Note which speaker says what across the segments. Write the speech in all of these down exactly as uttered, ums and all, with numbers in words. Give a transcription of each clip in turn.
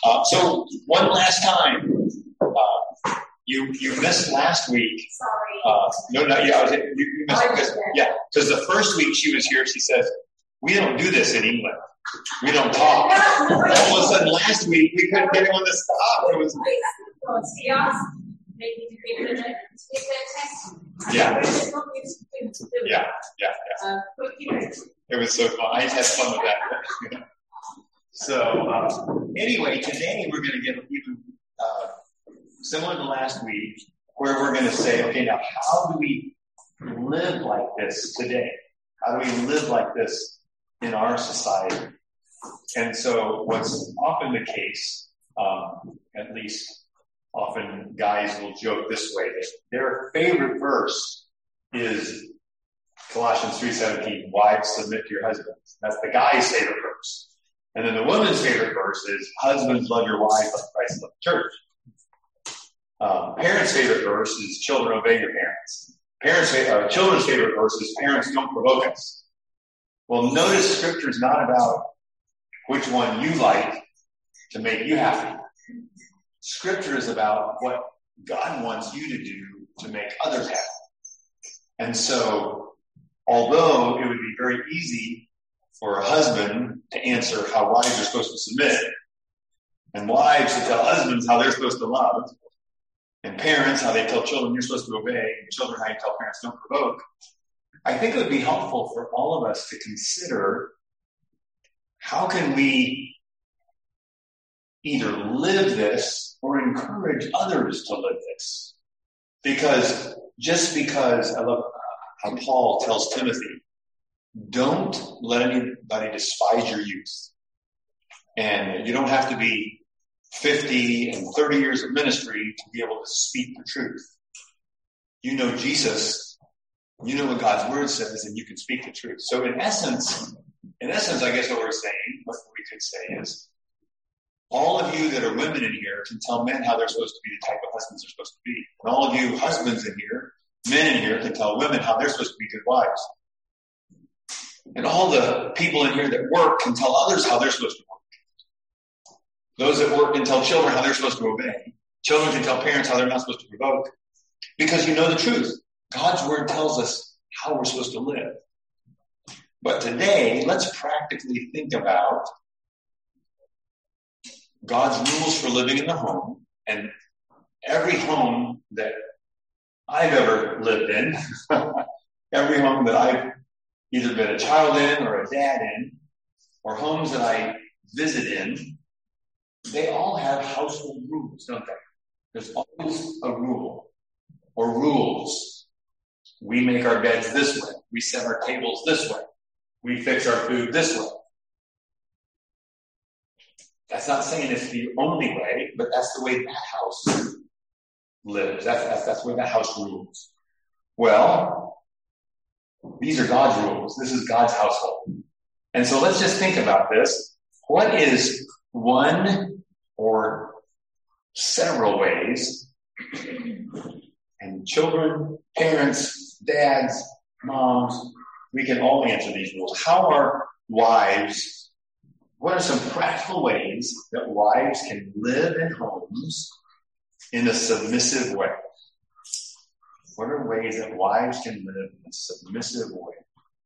Speaker 1: Uh, so one last time, uh, you you missed last week.
Speaker 2: Sorry.
Speaker 1: Uh, no, no, yeah, I was, you, you missed because yeah, because the first week she was here, she says, "We don't do this in England. We don't talk." All of a sudden, last week we couldn't get anyone to stop. It was.
Speaker 2: He asked maybe to be in a test.
Speaker 1: Yeah. Yeah, yeah, yeah. It was so fun. I just had fun with that. So, uh, anyway, today we're going to get even uh, similar to last week, where we're going to say, okay, now how do we live like this today? How do we live like this in our society? And so, what's often the case, um, at least often guys will joke this way, that their favorite verse is Colossians three seventeen, wives submit to your husbands. That's the guy's favorite verse. And then the woman's favorite verse is, husbands, love your wives like Christ loved the church. Um, parents' favorite verse is, children, obey your parents. Parents' uh, children's favorite verse is, parents, don't provoke us. Well, notice Scripture is not about which one you like to make you happy. Scripture is about what God wants you to do to make others happy. And so, although it would be very easy for a husband to answer how wives are supposed to submit, and wives to tell husbands how they're supposed to love, and parents how they tell children you're supposed to obey, and children how you tell parents don't provoke, I think it would be helpful for all of us to consider how can we either live this or encourage others to live this. Because just because, I love how Paul tells Timothy, don't let anybody despise your youth. And you don't have to be fifty and thirty years of ministry to be able to speak the truth. You know Jesus, you know what God's word says, and you can speak the truth. So in essence, in essence, I guess what we're saying, what we could say is, all of you that are women in here can tell men how they're supposed to be, the type of husbands they're supposed to be. And all of you husbands in here, men in here, can tell women how they're supposed to be good wives. And all the people in here that work can tell others how they're supposed to work. Those that work can tell children how they're supposed to obey. Children can tell parents how they're not supposed to provoke. Because you know the truth. God's word tells us how we're supposed to live. But today, let's practically think about God's rules for living in the home. And every home that I've ever lived in, every home that I've either been a child in or a dad in, or homes that I visit in, they all have household rules, don't they? There's always a rule or rules. We make our beds this way. We set our tables this way. We fix our food this way. That's not saying it's the only way, but that's the way that house lives. That's, that's, that's the way that house rules. Well, these are God's rules. This is God's household. And so let's just think about this. What is one or several ways, and children, parents, dads, moms, we can all answer these rules. How are wives, what are some practical ways that wives can live in homes in a submissive way? What are ways that wives can live in a submissive way?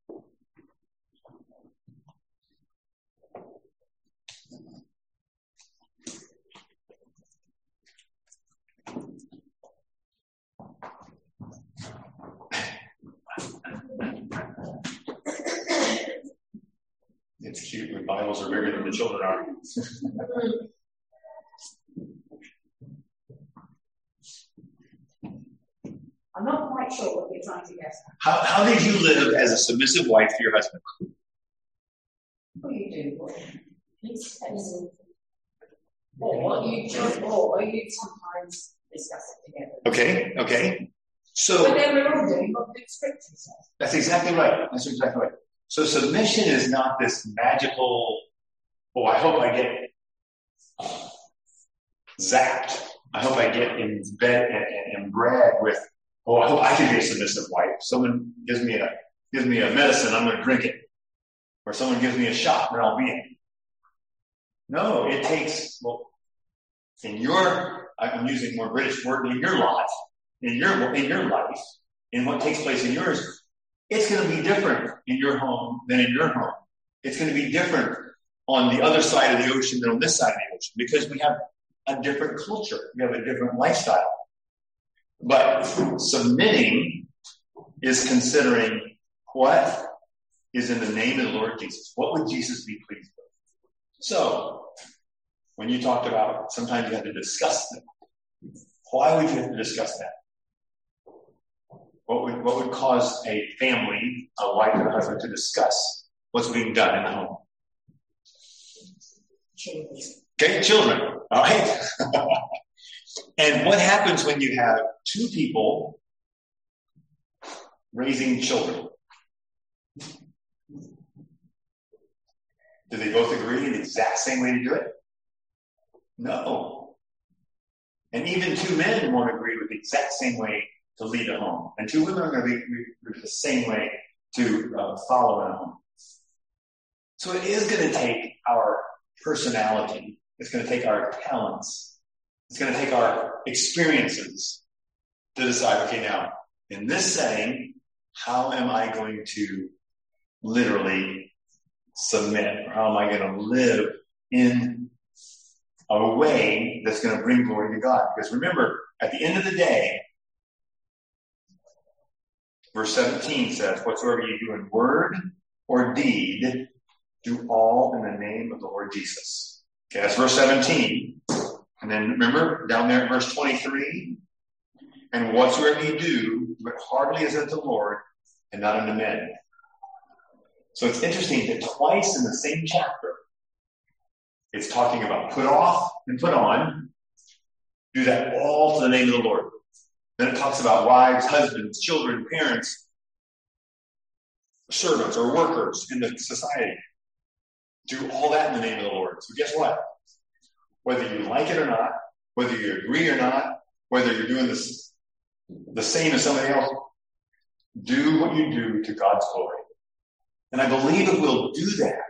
Speaker 1: It's cute when Bibles are bigger than the children are.
Speaker 2: I'm not quite sure what you're trying to get at.
Speaker 1: How, how did you live as a submissive wife to your husband?
Speaker 2: What do you do, boy? It's pencil. Or you just, or you sometimes discuss it together.
Speaker 1: Okay, okay. So,
Speaker 2: but then we're all doing what the scripture says.
Speaker 1: That's exactly right. That's exactly right. So submission is not this magical, oh, I hope I get uh, zapped. I hope I get in bed and, and, and bred with, oh, I hope I can be a submissive wife. Someone gives me a gives me a medicine, I'm going to drink it. Or someone gives me a shot, and I'll be in. No, it takes, well, in your, I'm using more British word, in your life, in your, in your life, in what takes place in yours, it's going to be different in your home than in your home. It's going to be different on the other side of the ocean than on this side of the ocean because we have a different culture. We have a different lifestyle. But submitting is considering what is in the name of the Lord Jesus. What would Jesus be pleased with? So, when you talked about sometimes you have to discuss them, why would you have to discuss that? What would, what would cause a family, a wife and a husband, to discuss what's being done in the home?
Speaker 2: Children.
Speaker 1: Okay, children. All right. And what happens when you have two people raising children? Do they both agree in the exact same way to do it? No. And even two men won't agree with the exact same way to lead a home. And two women are going to be agree the same way to uh, follow in a home. So it is going to take our personality. It's going to take our talents. It's going to take our experiences to decide, okay, now, in this setting, how am I going to literally submit? Or how am I going to live in a way that's going to bring glory to God? Because remember, at the end of the day, verse seventeen says, whatsoever you do in word or deed, do all in the name of the Lord Jesus. Okay, that's verse seventeen. And then remember, down there at verse twenty-three, and whatsoever you do, do it heartily as unto the Lord and not unto men. So it's interesting that twice in the same chapter, it's talking about put off and put on. Do that all to the name of the Lord. Then it talks about wives, husbands, children, parents, servants, or workers in the society. Do all that in the name of the Lord. So guess what? Whether you like it or not, whether you agree or not, whether you're doing this the same as somebody else, do what you do to God's glory. And I believe if we'll do that,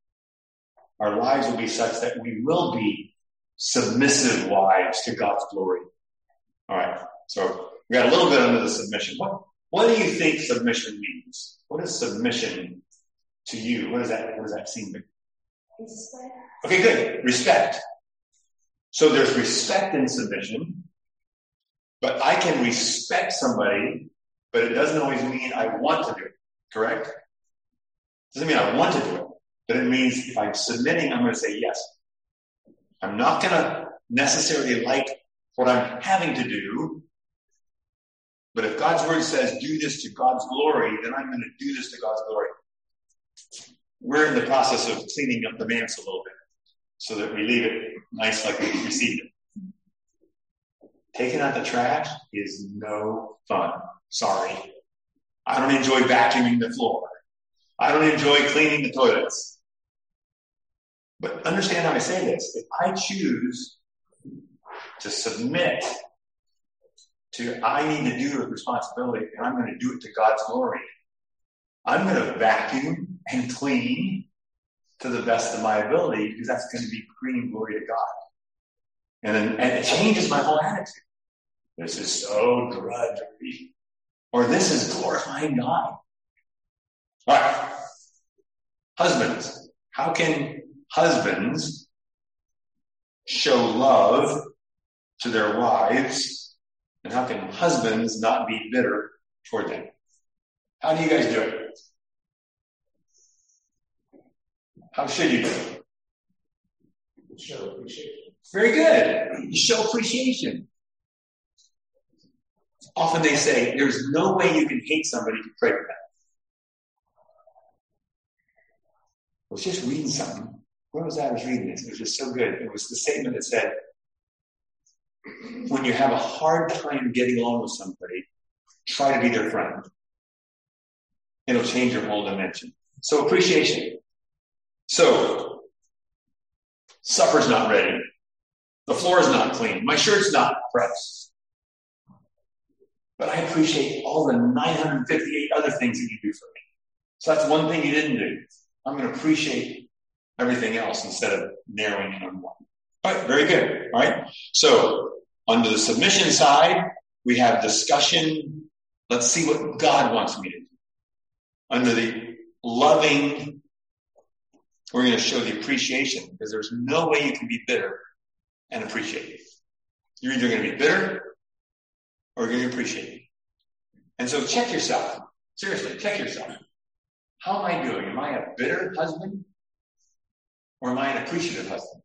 Speaker 1: our lives will be such that we will be submissive wives to God's glory. All right. So we got a little bit under the submission. What, what do you think submission means? What is submission to you? What does that, what does that seem to be?
Speaker 2: Respect.
Speaker 1: Okay, good. Respect. So there's respect in submission, but I can respect somebody, but it doesn't always mean I want to do it. Correct? It doesn't mean I want to do it, but it means if I'm submitting, I'm going to say yes. I'm not going to necessarily like what I'm having to do, but if God's word says do this to God's glory, then I'm going to do this to God's glory. We're in the process of cleaning up the manse a little bit so that we leave it nice like we received it. Taking out the trash is no fun. Sorry. I don't enjoy vacuuming the floor. I don't enjoy cleaning the toilets. But understand how I say this. If I choose to submit to, I need to do it with responsibility, and I'm going to do it to God's glory, I'm going to vacuum and clean to the best of my ability because that's going to be bringing glory to God. And then, and it changes my whole attitude. This is so drudgery. Or this is glorifying God. All right. Husbands. How can husbands show love to their wives? And how can husbands not be bitter toward them? How do you guys do it? How should you do it?
Speaker 3: Show appreciation.
Speaker 1: Very good. You show appreciation. Often they say, there's no way you can hate somebody if you pray for them. I was just reading something. Where was I? I was reading this. It was just so good. It was the statement that said, when you have a hard time getting along with somebody, try to be their friend. It'll change your whole dimension. So appreciation. So, supper's not ready. The floor is not clean. My shirt's not pressed. But I appreciate all the nine hundred fifty-eight other things that you do for me. So that's one thing you didn't do. I'm going to appreciate everything else instead of narrowing in on one. All right, very good. All right. So under the submission side, we have discussion. Let's see what God wants me to do. Under the loving, we're going to show the appreciation, because there's no way you can be bitter and appreciate it. You're either going to be bitter or you're going to appreciate it. And so check yourself. Seriously, check yourself. How am I doing? Am I a bitter husband or am I an appreciative husband?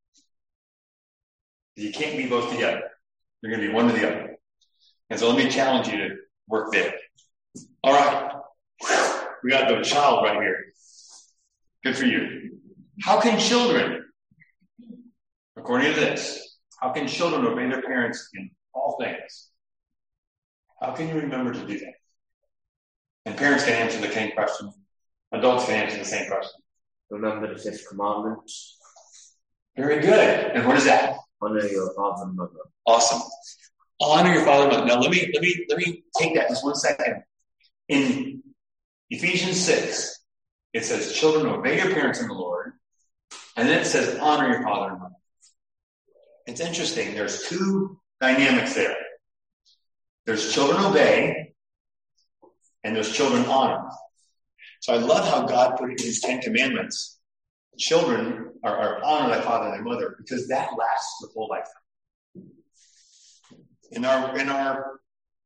Speaker 1: You can't be both together. You're going to be one or the other. And so let me challenge you to work there. All right. We got the child right here. Good for you. How can children, according to this, how can children obey their parents in all things? How can you remember to do that? And parents can answer the same question. Adults can answer the same question.
Speaker 4: Remember the fifth commandment.
Speaker 1: Very good. And what is that?
Speaker 4: Honor your father and mother.
Speaker 1: Awesome. Honor your father and mother. Now let me let me let me take that just one second. In Ephesians six, it says, children, obey your parents in the Lord. And then it says, honor your father and mother. It's interesting. There's two dynamics there. There's children obey, and there's children honor. So I love how God put it in his Ten Commandments. Children are, are honor thy father and thy mother, because that lasts the whole lifetime. In our in our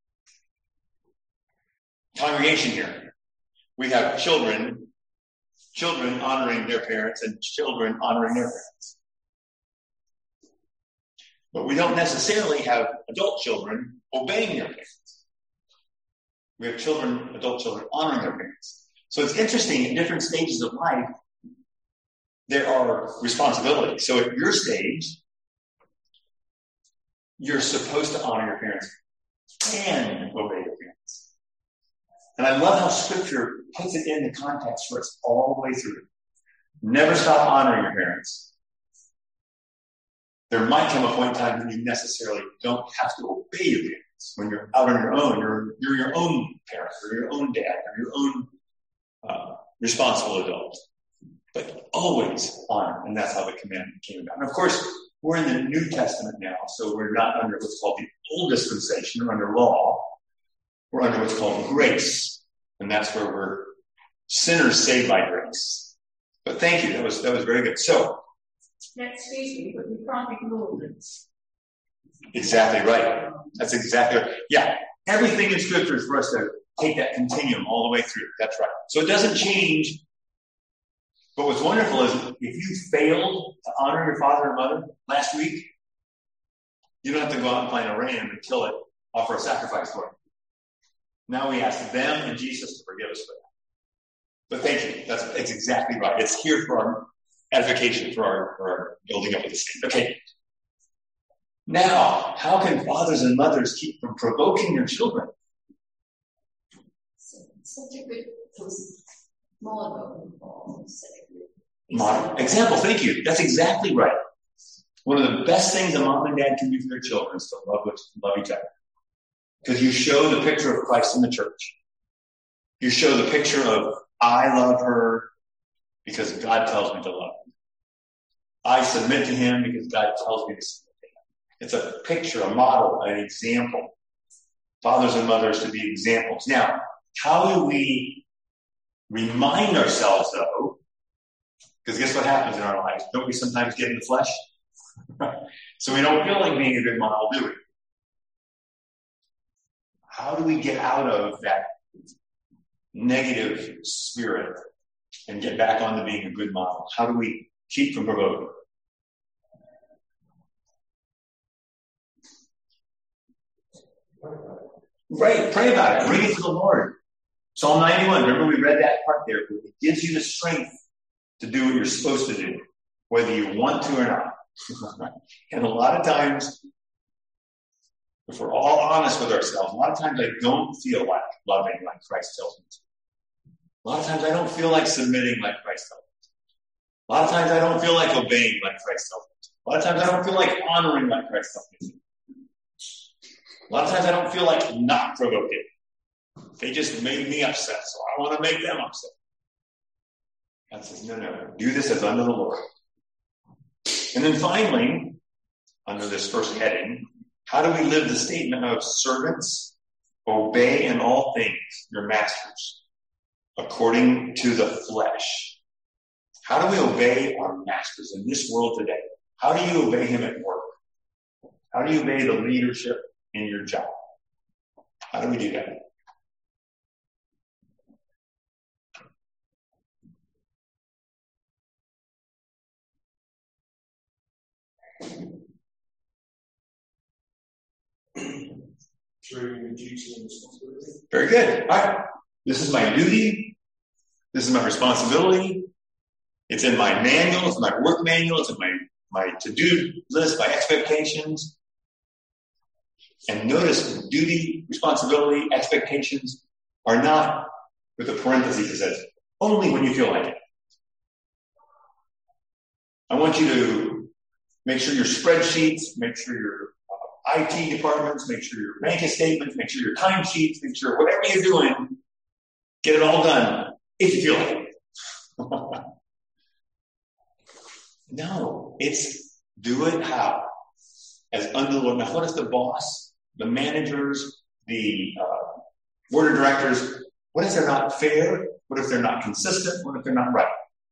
Speaker 1: congregation here, we have children, children honoring their parents and children honoring their parents. But we don't necessarily have adult children obeying their parents. We have children, adult children honoring their parents. So it's interesting, at different stages of life, there are responsibilities. So at your stage, you're supposed to honor your parents and obey your parents. And I love how Scripture puts it in the context for us all the way through. Never stop honoring your parents. There might come a point in time when you necessarily don't have to obey your parents. When you're out on your own, you're, you're your own parent, or your own dad, or your own uh, responsible adult. But always honor, and that's how the commandment came about. And of course, we're in the New Testament now, so we're not under what's called the old dispensation, or under law. We're under what's called grace, and that's where we're sinners saved by grace. But thank you, that was that was very good. So,
Speaker 2: excuse me, but we can't ignore this.
Speaker 1: Exactly right. That's exactly right. Yeah, everything in Scripture is for us to take that continuum all the way through. That's right. So it doesn't change. But what's wonderful is if you failed to honor your father and mother last week, you don't have to go out and find a ram and kill it, offer a sacrifice for it. Now we ask them and Jesus to forgive us for that. But thank you. That's, that's exactly right. It's here for our edification, for our, for our building up of the state. Okay. Now, how can fathers and mothers keep from provoking their children?
Speaker 2: Such a good model.
Speaker 1: Model. Example, thank you. That's exactly right. One of the best things a mom and dad can do for their children is to love, love each other. Because you show the picture of Christ in the church. You show the picture of, I love her because God tells me to love her. I submit to him because God tells me to submit to him. It's a picture, a model, an example. Fathers and mothers to be examples. Now, how do we remind ourselves, though? Because guess what happens in our lives? Don't we sometimes get in the flesh? So we don't feel like being a good model, do we? How do we get out of that negative spirit and get back onto being a good model? How do we keep from provoking? Right, pray about it. Bring it to the Lord. Psalm ninety-one, remember we read that part there. It gives you the strength to do what you're supposed to do, whether you want to or not. And a lot of times, if we're all honest with ourselves, a lot of times I don't feel like loving like Christ tells me to. A lot of times I don't feel like submitting like Christ tells me to. A lot of times I don't feel like obeying like Christ tells me to. A lot of times I don't feel like honoring like Christ tells me to. A lot of times I don't feel like not provoking. They just made me upset, so I want to make them upset. God says, no, no, do this as unto the Lord. And then finally, under this first heading, how do we live the statement of servants? Obey in all things your masters, according to the flesh. How do we obey our masters in this world today? How do you obey him at work? How do you obey the leadership in your job? How do we do that?
Speaker 3: Through duty and responsibility.
Speaker 1: Very good. All right. This is my duty. This is my responsibility. It's in my manual. It's my work manual. It's in my, my to-do list, my expectations. And notice duty, responsibility, expectations are not with a parenthesis that says, only when you feel like it. I want you to make sure your spreadsheets, make sure your I T departments, make sure your bank statements, make sure your timesheets, make sure whatever you're doing, get it all done if you feel like it. No, it's do it how? As under the Lord. Now, what if the boss, the managers, the uh, board of directors, what if they're not fair? What if they're not consistent? What if they're not right?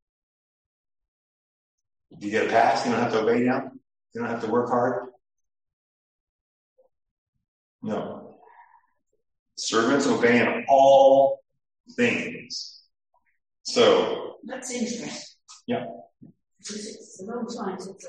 Speaker 1: Do you get a pass? You don't have to obey them? You don't have to work hard? No. Servants obey in all things. So.
Speaker 2: That's interesting.
Speaker 1: Yeah.
Speaker 2: It's a long time since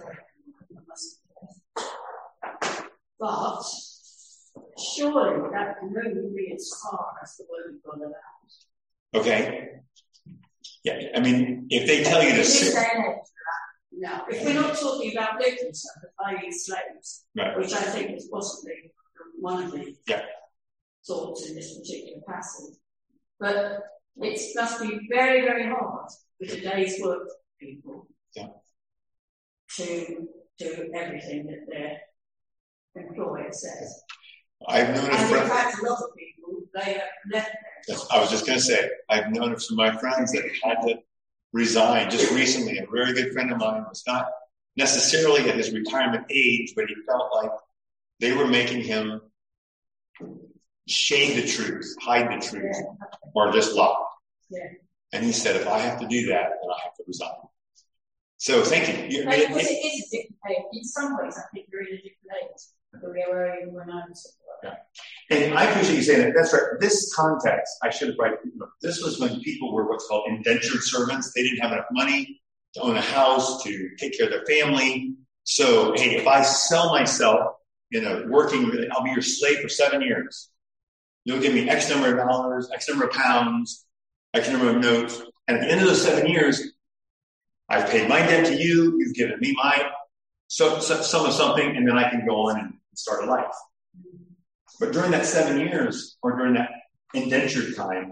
Speaker 2: I. But surely that can only be as far as the word of God allows.
Speaker 1: Okay. Yeah. I mean, if they tell you to sit.
Speaker 2: No, if we're not talking about local stuff, that is slaves,
Speaker 1: right.
Speaker 2: Which I think is possibly one of the
Speaker 1: yeah.
Speaker 2: thoughts in this particular passage. But it must be very, very hard with today's work people
Speaker 1: yeah.
Speaker 2: to do everything that their employer says.
Speaker 1: I've known it
Speaker 2: and
Speaker 1: from,
Speaker 2: in fact, a lot of people, they have left their jobs.
Speaker 1: I was just going to say, I've known it from my friends that had to resign just recently. A very good friend of mine was not necessarily at his retirement age, but he felt like they were making him shade the truth, hide the truth, yeah. or just lie.
Speaker 2: Yeah.
Speaker 1: And he said, if I have to do that, then I have to resign. So thank you. you
Speaker 2: no,
Speaker 1: it,
Speaker 2: because it, it is a different age. In some ways, I think you're in a different age than we were in when I was.
Speaker 1: Yeah. And I appreciate you saying that. That's right. This context, I should have right. This was when people were what's called indentured servants. They didn't have enough money to own a house, to take care of their family. So, hey, if I sell myself in a working, I'll be your slave for seven years. You'll give me X number of dollars, X number of pounds, X number of notes. And at the end of those seven years, I've paid my debt to you. You've given me my so, so, some of something, and then I can go on and start a life. But during that seven years, or during that indentured time,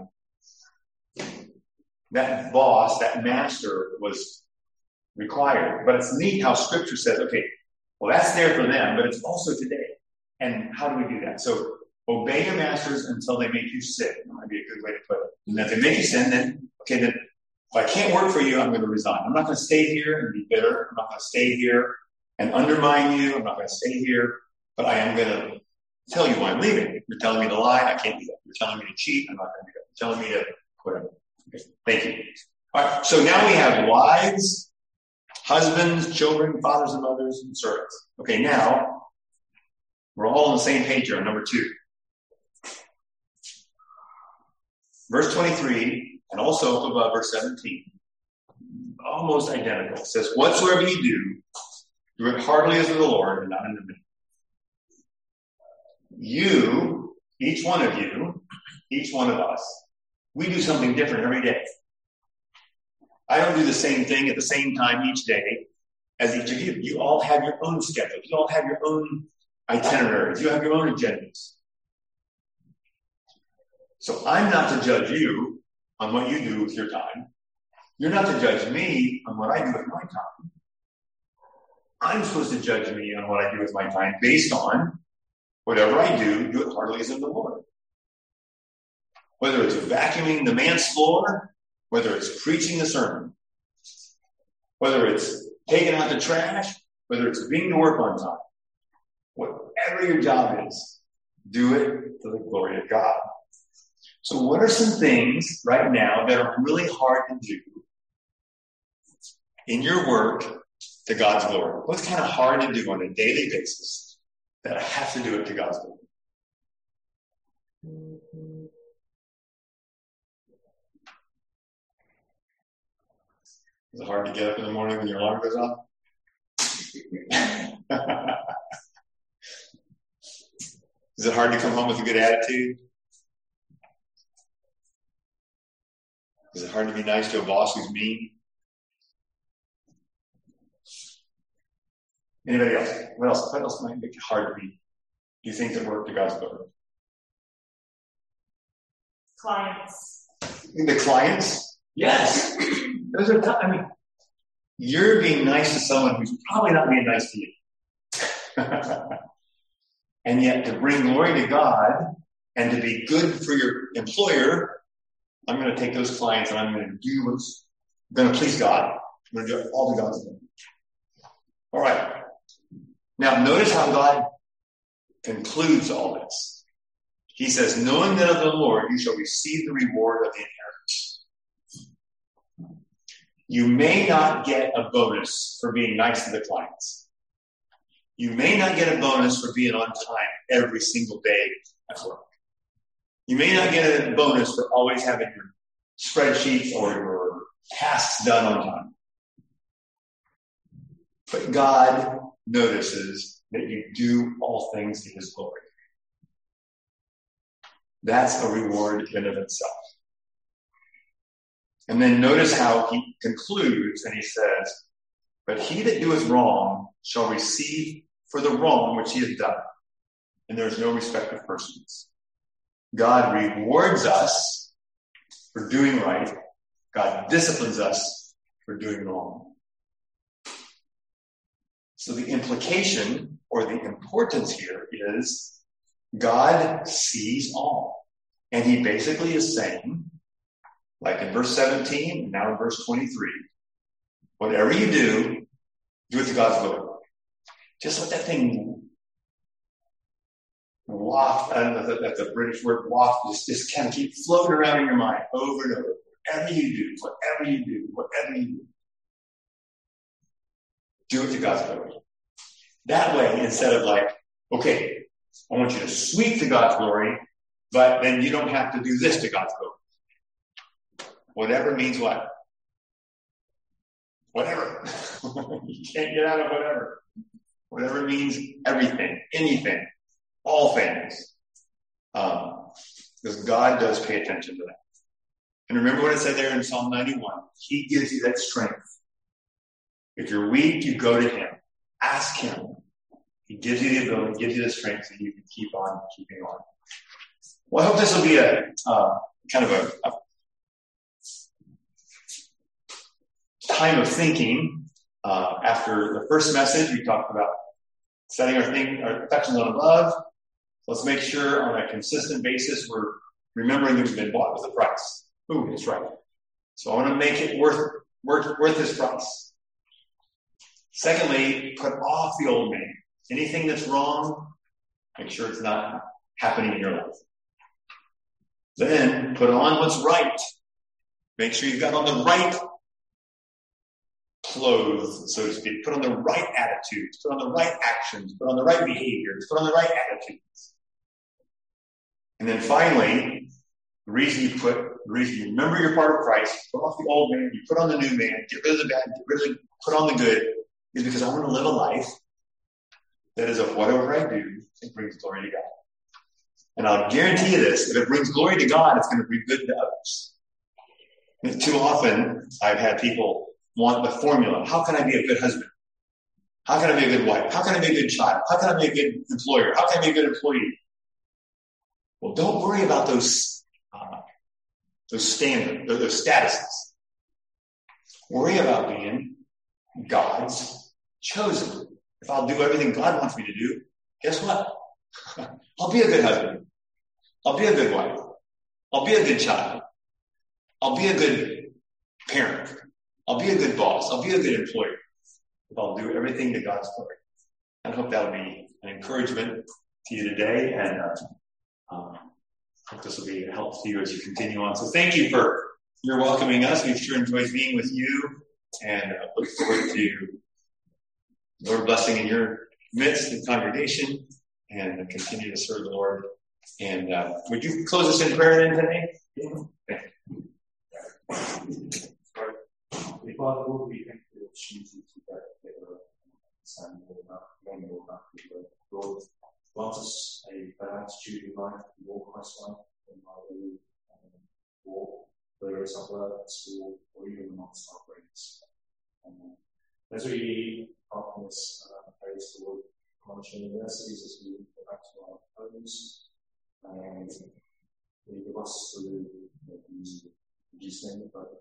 Speaker 1: that boss, that master was required. But it's neat how Scripture says, okay, well, that's there for them, but it's also today. And how do we do that? So obey your masters until they make you sin. That might be a good way to put it. And if they make you sin, then, okay, then if I can't work for you, I'm going to resign. I'm not going to stay here and be bitter. I'm not going to stay here and undermine you. I'm not going to stay here, but I am going to tell you why I'm leaving. You're telling me to lie. I can't do that. You're telling me to cheat. I'm not going to do that. You're telling me to whatever. Okay. Thank you. All right. So now we have wives, husbands, children, fathers and mothers, and servants. Okay. Now we're all on the same page here on number two. Verse twenty-three, and also up above verse seventeen, almost identical. It says, whatsoever you do, do it heartily as of the Lord and not unto men. You, each one of you, each one of us, we do something different every day. I don't do the same thing at the same time each day as each of you. You all have your own schedule. You all have your own itineraries. You have your own agendas. So I'm not to judge you on what you do with your time. You're not to judge me on what I do with my time. I'm supposed to judge me on what I do with my time based on whatever I do, do it heartily as of the Lord. Whether it's vacuuming the man's floor, whether it's preaching the sermon, whether it's taking out the trash, whether it's being to work on time, whatever your job is, do it to the glory of God. So what are some things right now that are really hard to do in your work to God's glory? What's kind of hard to do on a daily basis that I have to do it to God's glory? Is it hard to get up in the morning when your alarm goes off? Is it hard to come home with a good attitude? Is it hard to be nice to a boss who's mean? Anybody else? What else? What else might make it hard to be? Do you think that work to God's glory?
Speaker 2: Clients.
Speaker 1: The clients? Yes. Those are tough. I mean, you're being nice to someone who's probably not being nice to you. And yet to bring glory to God and to be good for your employer, I'm going to take those clients and I'm going to do what's going to please God. I'm going to do it all to God's glory. All right. Now, notice how God concludes all this. He says, knowing that of the Lord, you shall receive the reward of the inheritance. You may not get a bonus for being nice to the clients. You may not get a bonus for being on time every single day at work. You may not get a bonus for always having your spreadsheets or your tasks done on time. But God notices that you do all things to his glory. That's a reward in and of itself. And then notice how he concludes and he says, but he that doeth wrong shall receive for the wrong which he has done. And there is no respect of persons. God rewards us for doing right. God disciplines us for doing wrong. So the implication or the importance here is God sees all. And he basically is saying, like in verse seventeen, and now in verse twenty-three, whatever you do, do it to God's glory. Just let that thing waft, I don't know if that's a British word, waft, just, just kind of keep floating around in your mind over and over. Whatever you do, whatever you do, whatever you do, do it to God's glory. That way, instead of like, okay, I want you to sweep to God's glory, but then you don't have to do this to God's glory. Whatever means what? Whatever. You can't get out of whatever. Whatever means everything, anything, all things. Um, because God does pay attention to that. And remember what it said there in Psalm ninety-one. He gives you that strength. If you're weak, you go to him. Ask him. He gives you the ability, gives you the strength so you can keep on keeping on. Well, I hope this will be a uh, kind of a, a time of thinking. Uh, after the first message, we talked about setting our, thing, our affections on above. Let's make sure on a consistent basis we're remembering that we've been bought with a price. Ooh, that's right. So I want to make it worth worth worth this price. Secondly, put off the old man. Anything that's wrong, make sure it's not happening in your life. Then put on what's right. Make sure you've got on the right clothes, so to speak. Put on the right attitudes. Put on the right actions. Put on the right behaviors. Put on the right attitudes. And then finally, the reason you put, the reason you remember you're part of Christ, put off the old man, you put on the new man, get rid of the bad, get rid of the, put on the good, is because I want to live a life that is of whatever I do, it brings glory to God. And I'll guarantee you this, if it brings glory to God, it's going to bring good to others. And too often, I've had people want the formula. How can I be a good husband? How can I be a good wife? How can I be a good child? How can I be a good employer? How can I be a good employee? Well, don't worry about those uh, those standards, those statuses. Worry about being God's chosen. If I'll do everything God wants me to do, guess what? I'll be a good husband. I'll be a good wife. I'll be a good child. I'll be a good parent. I'll be a good boss. I'll be a good employer. I'll do everything to God's glory. I hope that'll be an encouragement to you today, and uh, um, I hope this will be a help to you as you continue on. So thank you for your welcoming us. We've sure enjoyed being with you, and uh, look forward to Lord blessing in your midst and congregation, and continue to serve the Lord. And uh, would you close us in prayer then today? Okay.
Speaker 3: Father, Lord, we thank you for the opportunity to get together and understand more about, learn more about the word. Lord, grant us a better attitude in life, more Christ-like, in our daily walk, whether it's our work, at school, or even amongst our friends. Um, as we partner this uh, praise toward college and universities, as we go back to our homes, and we give us through the reduced thing, but